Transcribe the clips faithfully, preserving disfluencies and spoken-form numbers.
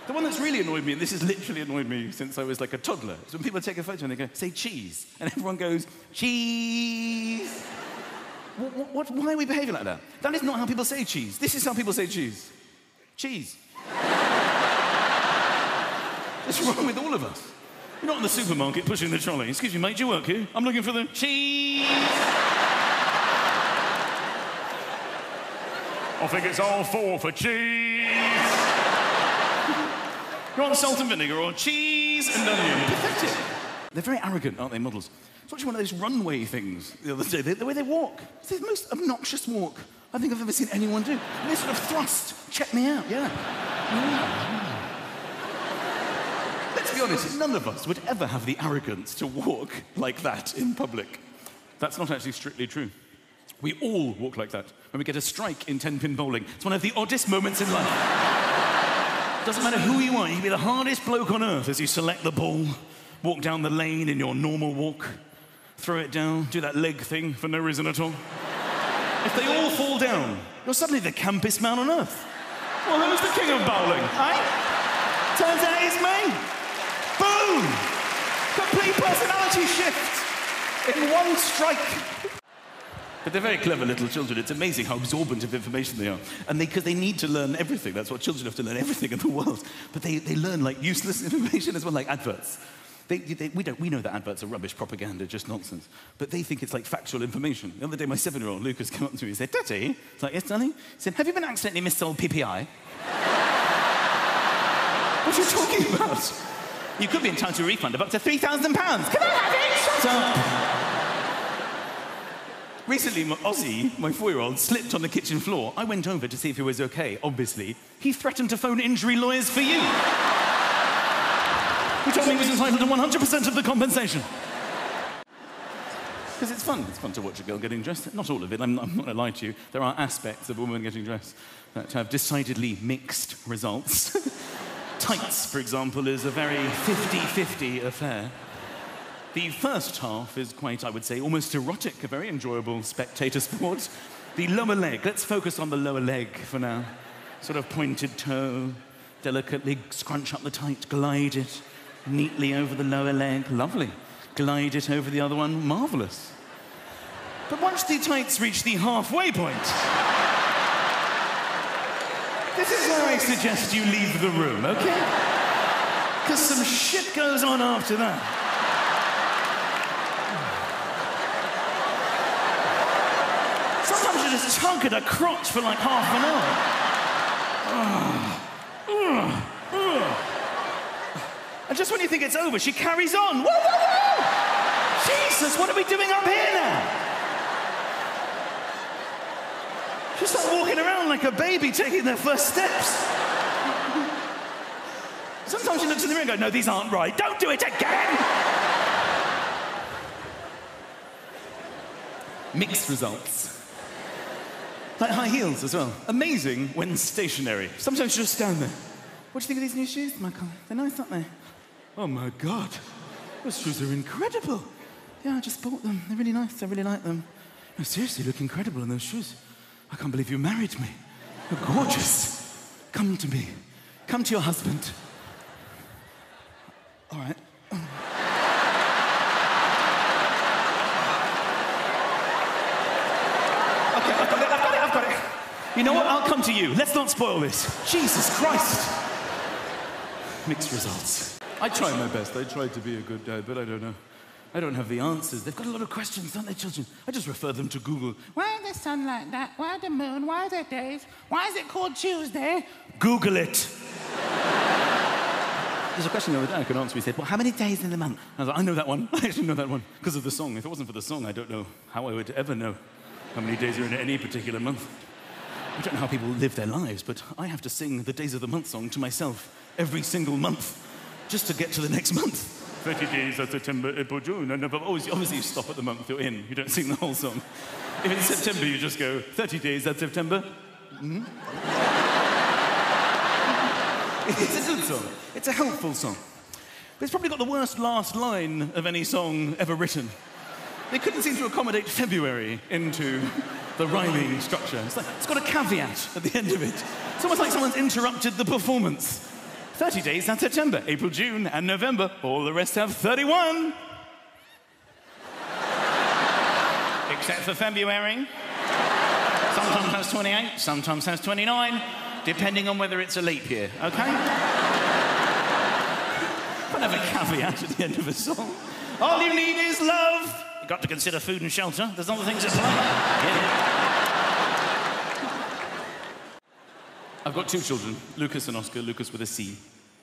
The one that's really annoyed me, and this has literally annoyed me since I was like a toddler, is when people take a photo and they go, say cheese, and everyone goes, cheese. What, what, why are we behaving like that? That is not how people say cheese. This is how people say cheese. Cheese. What's wrong with all of us? You're not in the supermarket pushing the trolley. Excuse me, mate, do you work here? I'm looking for the cheese. I think it's all four for cheese. You want salt and vinegar or cheese and onion? Pathetic. They're very arrogant, aren't they, models? I was watching one of those runway things the other day, the, the way they walk. It's the most obnoxious walk I think I've ever seen anyone do. And they sort of thrust, check me out, yeah. yeah. Let's be honest, none of us would ever have the arrogance to walk like that in public. That's not actually strictly true. We all walk like that when we get a strike in ten-pin bowling. It's one of the oddest moments in life. Doesn't matter who you are, you can be the hardest bloke on earth as you select the ball, walk down the lane in your normal walk, throw it down, do that leg thing for no reason at all. If they all fall down, you're suddenly the campest man on earth. Well, who's the king of bowling, eh? Turns out it's me. Boom! Complete personality shift in one strike. But they're very clever little children. It's amazing how absorbent of information they are. And they, because they need to learn everything. That's what children have to learn, everything in the world. But they, they learn, like, useless information as well, like adverts. They, they, we, don't, we know that adverts are rubbish, propaganda, just nonsense. But they think it's like factual information. The other day, my seven-year-old, Lucas, came up to me and said, Daddy, it's like, yes, darling? He said, have you been accidentally missold P P I? What are you talking about? You could be entitled to a refund of up to three thousand pounds. Can I have it? Shut up! Recently, my Ozzy, my four-year-old, slipped on the kitchen floor. I went over to see if he was okay, obviously. He threatened to phone injury lawyers for you. He told me he was entitled to one hundred percent of the compensation. Because it's fun. It's fun to watch a girl getting dressed. Not all of it, I'm, I'm not going to lie to you. There are aspects of a woman getting dressed that have decidedly mixed results. Tights, for example, is a very fifty-fifty affair. The first half is quite, I would say, almost erotic, a very enjoyable spectator sport. The lower leg, let's focus on the lower leg for now. Sort of pointed toe, delicately scrunch up the tight, glide it neatly over the lower leg, lovely. Glide it over the other one, marvelous. But once the tights reach the halfway point, this is where I suggest you leave the room, okay? Because some shit goes on after that. Sometimes you just tug at a crotch for like half an hour. Uh, uh, uh. And just when you think it's over, she carries on. Whoa, whoa, whoa! Jesus, what are we doing up here now? She's like walking around like a baby taking their first steps. Sometimes she looks in the mirror and goes, no, these aren't right. Don't do it again! Mixed results. Like high heels as well. Amazing when stationary. Sometimes you just stand there. What do you think of these new shoes, Michael? They're nice, aren't they? Oh my God. Those shoes are incredible. Yeah, I just bought them. They're really nice. I really like them. No, seriously, you look incredible in those shoes. I can't believe you married me. You're gorgeous. Come to me. Come to your husband. All right. Oh. Okay, I've got it, I've got it, I've got it. You know what? I'll come to you. Let's not spoil this. Jesus Christ. Mixed results. I try my best. I try to be a good dad, but I don't know. I don't have the answers. They've got a lot of questions, don't they, children? I just refer them to Google. Why is the sun like that? Why the moon? Why are there days? Why is it called Tuesday? Google it. There's a question the other day I could answer. He said, well, how many days in the month? I was like, I know that one. I actually know that one because of the song. If it wasn't for the song, I don't know how I would ever know how many days are in any particular month. I don't know how people live their lives, but I have to sing the Days of the Month song to myself every single month just to get to the next month. thirty days of September, April, June. And always, obviously, you stop at the month you're in. You don't sing the whole song. If it's September, you just go, thirty days of September. Mm-hmm. It's a good song. It's a helpful song. But it's probably got the worst last line of any song ever written. They couldn't seem to accommodate February into the rhyming structure. It's, like, it's got a caveat at the end of it. It's almost like someone's interrupted the performance. thirty days, that's September, April, June, and November. All the rest have thirty-one. Except for February. Sometimes has twenty-eight, sometimes has twenty-nine, depending on whether it's a leap year, okay? But have a caveat at the end of a song. All you need is love. You've got to consider food and shelter. There's other things at play. Yeah. I've got two children, Lucas and Oscar, Lucas with a C.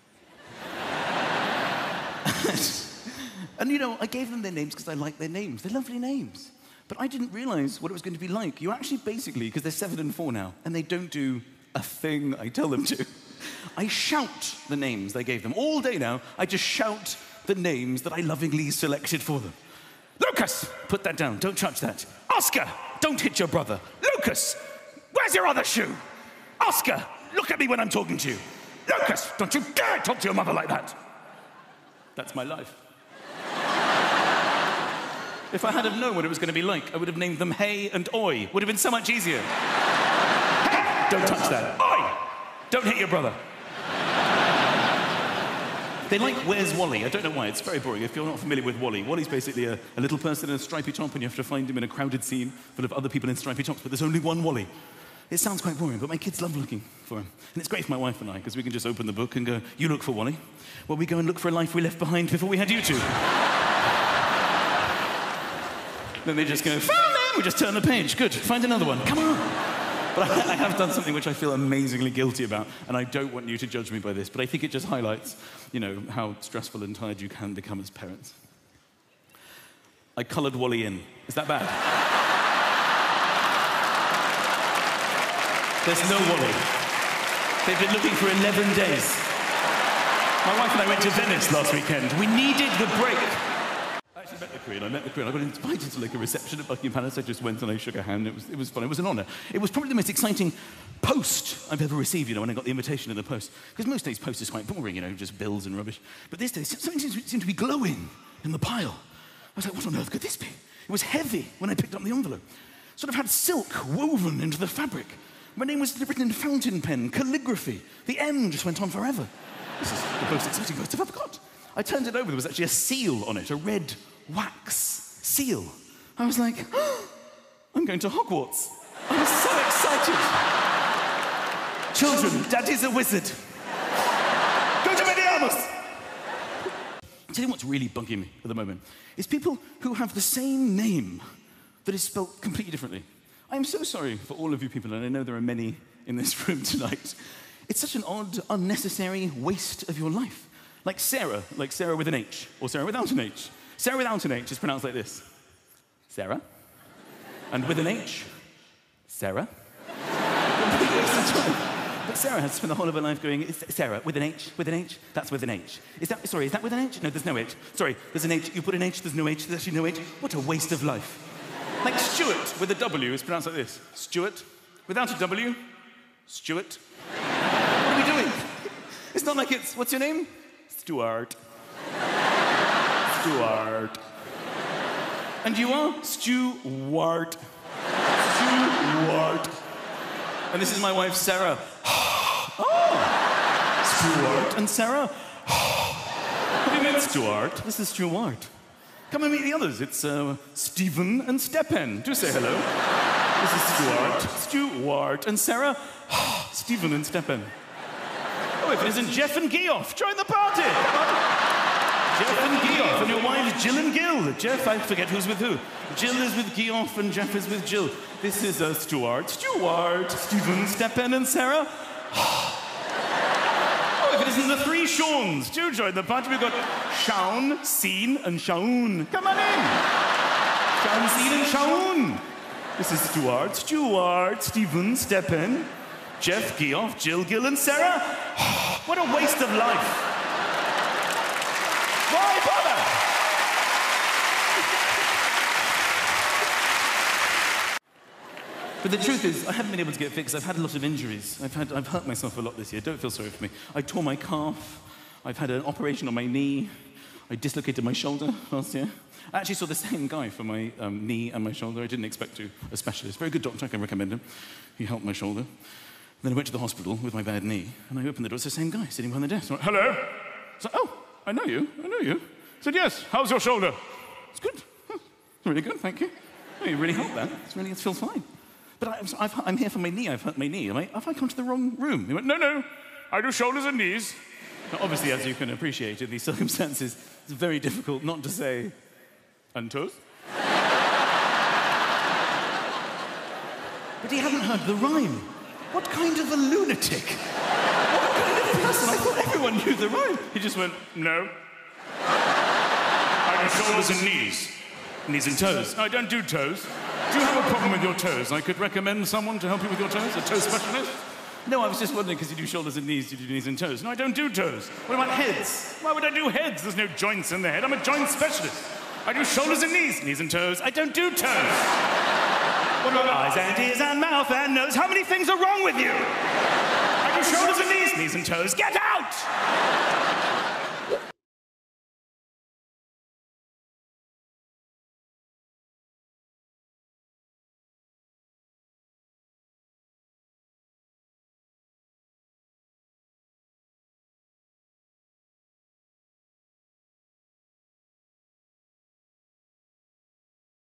And, you know, I gave them their names because I like their names. They're lovely names. But I didn't realize what it was going to be like. You actually basically, because they're seven and four now, and they don't do a thing I tell them to, I shout the names they gave them. All day now, I just shout the names that I lovingly selected for them. Lucas, put that down, don't touch that. Oscar, don't hit your brother. Lucas, where's your other shoe? Oscar, look at me when I'm talking to you. Lucas, don't you dare talk to your mother like that. That's my life. If I had have known what it was going to be like, I would have named them Hey and Oi. Would have been so much easier. Hey, don't touch that. Oi, don't hit your brother. They like Where's Wally? I don't know why, it's very boring if you're not familiar with Wally. Wally's basically a, a little person in a stripy top and you have to find him in a crowded scene full of other people in stripy tops, but there's only one Wally. It sounds quite boring, but my kids love looking for him. And it's great for my wife and I, because we can just open the book and go, you look for Wally. Well, we go and look for a life we left behind before we had you two. Then they just go, found them! We just turn the page. Good, find another one. Come on. But I, I have done something which I feel amazingly guilty about, and I don't want you to judge me by this, but I think it just highlights, you know, how stressful and tired you can become as parents. I coloured Wally in. Is that bad? There's no Wally. They've been looking for eleven days. My wife and I went to Venice last weekend. We needed the break. I actually met the Queen. I met the Queen. I got invited to like a reception at Buckingham Palace. I just went and I shook her hand. It was, it was fun. It was an honour. It was probably the most exciting post I've ever received, you know, when I got the invitation in the post. Because most days post is quite boring, you know, just bills and rubbish. But this day, something seemed to be glowing in the pile. I was like, what on earth could this be? It was heavy when I picked up the envelope. Sort of had silk woven into the fabric. My name was written in fountain pen, calligraphy. The M just went on forever. This is the most exciting post I've ever got. I turned it over, there was actually a seal on it, a red wax seal. I was like, oh, I'm going to Hogwarts. I was so excited. Children, Daddy's a wizard. Go to Wingardium! Tell you what's really bugging me at the moment is people who have the same name that is spelled completely differently. I'm so sorry for all of you people, and I know there are many in this room tonight. It's such an odd, unnecessary waste of your life. Like Sarah, like Sarah with an H, or Sarah without an H. Sarah without an H is pronounced like this. Sarah. And with an H, Sarah. But Sarah has spent the whole of her life going, Sarah, with an H, with an H, that's with an H. Is that, sorry, is that with an H? No, there's no H. Sorry, there's an H, you put an H, there's no H, there's actually no H. What a waste of life. Like Stuart with a W is pronounced like this. Stuart. Without a W, Stuart. What are we doing? It's not like it's, what's your name? Stuart. Stuart. And you are? Stewart. Stewart. And this is my wife, Sarah. Oh! Stuart and Sarah. Have you met Stuart? This is Stuart. Come and meet the others. It's uh, Stephen and Stepan. Do say hello. This is Stuart, Stuart and Sarah. Stephen and Stepan. Oh, if it isn't Jeff and Geoff, join the party. Jeff and Geoff, and your wives Jill and Gil. Jeff, I forget who's with who. Jill is with Geoff and Jeff is with Jill. This is uh, Stuart, Stuart, Stephen, Stepan and Sarah. If it isn't the three Seans, do join the party. We've got Shaun, Scene, and Shaun. Come on in. Shaun, Scene, and Shaun. This is Stuart, Stuart, Stephen, Stepan, Jeff, Geoff, Jill, Gil, and Sarah. What a waste of life. Why bother? But the truth is, I haven't been able to get fixed. I've had a lot of injuries. I've, had, I've hurt myself a lot this year. Don't feel sorry for me. I tore my calf. I've had an operation on my knee. I dislocated my shoulder last year. I actually saw the same guy for my um, knee and my shoulder. I didn't expect to, a specialist. Very good doctor, I can recommend him. He helped my shoulder. Then I went to the hospital with my bad knee, and I opened the door. It's the same guy sitting behind the desk. I went, hello? I said, oh, I know you, I know you. I said, yes, how's your shoulder? It's good. Huh. It's really good, thank you. Oh, you really helped that. It's really, it feels fine. But I, I've, I'm here for my knee, I've hurt my knee. Am I, have I come to the wrong room? He went, no, no, I do shoulders and knees. Now, obviously, as you can appreciate, in these circumstances, it's very difficult not to say, and toes? But he hadn't heard the rhyme. What kind of a lunatic? What kind of person? I thought everyone knew the rhyme. He just went, no. I do shoulders and knees. Knees and toes. No, I don't do toes. Do you have a problem with your toes? I could recommend someone to help you with your toes, a toe specialist? No, I was just wondering, because you do shoulders and knees, you do knees and toes. No, I don't do toes. What about heads? Why would I do heads? There's no joints in the head. I'm a joint specialist. I do shoulders and knees, knees and toes. I don't do toes. What about eyes and ears and mouth and nose? How many things are wrong with you? I do shoulders and knees, knees and toes. Get out!